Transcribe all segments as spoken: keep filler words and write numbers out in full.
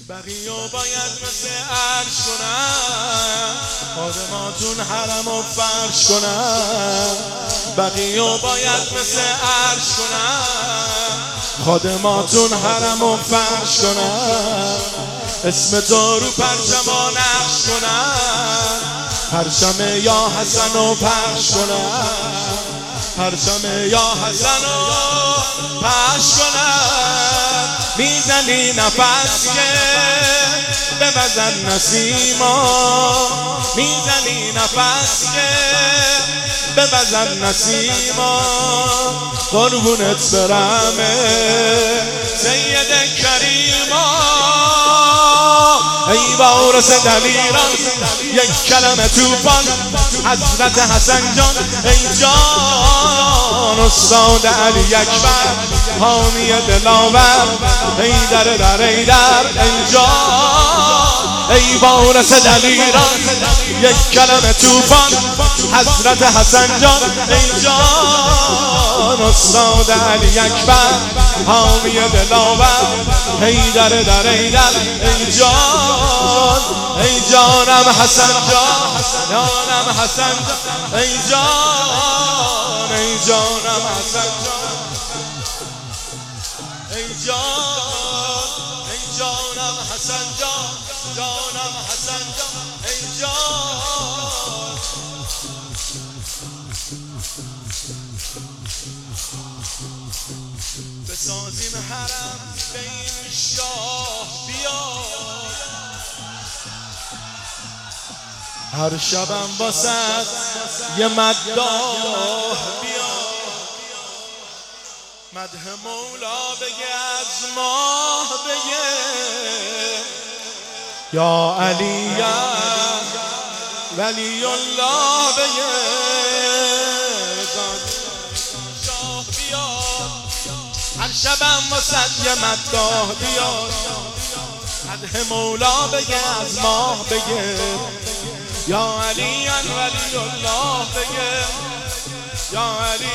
بقیه باید مثل عرش کنن، خادماتون حرمو فرش کنن. بقیه باید مثل عرش کنن، خادماتون حرمو فرش کنن. اسم تو رو پرچما نقش کنن، پرچم یا حسنو پخش کنن. پرچم یا حسنو پخش کنن. میزنی نفس که بوزن نسیما، میزنی نفس که بوزن نسیما. قربونت برم سید کریما. ای وارث دلیران یک کلمه توفان، حضرت حسن جان ای جان. استاد علی اکبر حامی دلاور، ای در در ای در ای جان. ای وارث دلیران یک کلمه توفان، حضرت حسن جان ای جان. استاد علی اکبر حامی دلاور، ای در در ای در ای جان. ای جانم حسن جان، جانم حسن جان ای جان. ای جانم حسن جان ای جان. ای جانم حسن جان، جانم حسن جان ای جان. بسازیم حرم به این شاه بیا، هر شبم واسد یه مداح بیا. مدح مولا بگه از ماه بگه، یا علی یا ولی الله بگه. شاه بیاد هر شبم واسد یه مداح بیاد. مدح مولا بگه از ماه بگه، یا علی ولی الله بگه. یا علی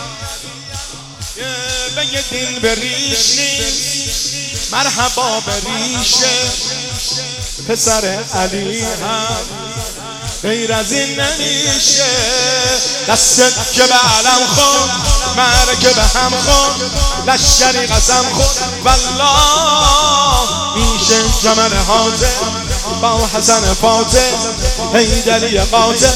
بگه دین به ریش نیست، مرحبا به ریشه. پسر علی هم غیر از این نمیشه. دستت که به علم خود، مرگ به هم خود، لشکری قسم خود والله. میشه جمل حاضر با حسن فاتح، حیدری قاطع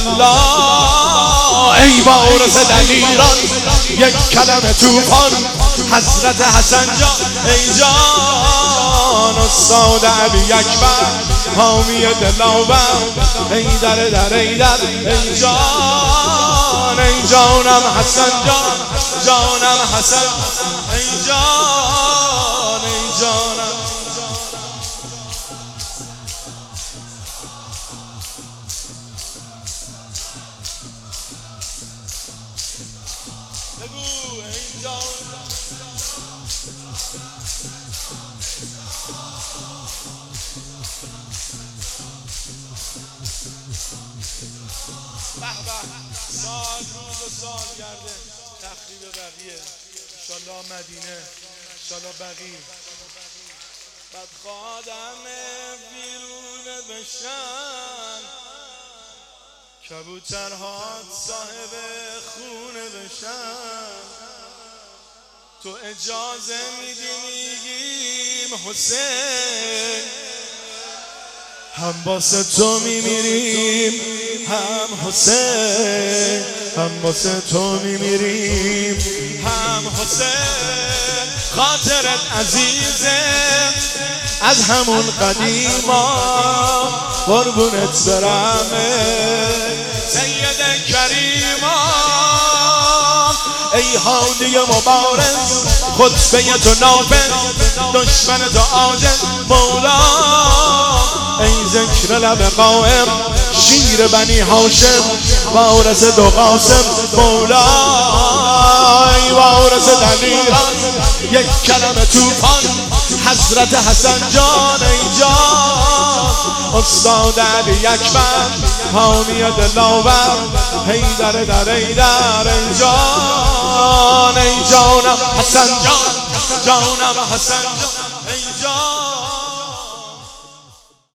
والله. ای وارث دلیران یک کلمه توفان، حضرت حسن جان ای جان. استاد علی اکبر حامی دلاور، ای در در ای در ای جان. ای جانم حسن جان، جانم حسن ای جان. ای جانم بگو ای جان. به به سال روز و سال گرده تخریب بقیه، انشالله مدینه، انشالله بقیه. بعد خادم بیرون بشن، کبوترها صاحب خونه بشن. تو اجازه میدی میگیم حسین، هم واسه تو میمیریم هم حسین. هم واسه تو میمیریم هم حسین. خاطرت عزیزه از همون قدیما، قربونت برم سید کریما. ای هادی مبارز خطبه تو نافذ، دشمن تو عاجز مولا. ای ذکر لب قائم شیر بنی هاشم، وارث دو قاسم مولا. ای وارث دلیران یک کلمه توفان، حضرت حسن جان ای جان. استاد علی اکبر حامی دلاور، حیدر در حیدر ای جان. ای جانم حسن جان، جانم حسن جان ای جان.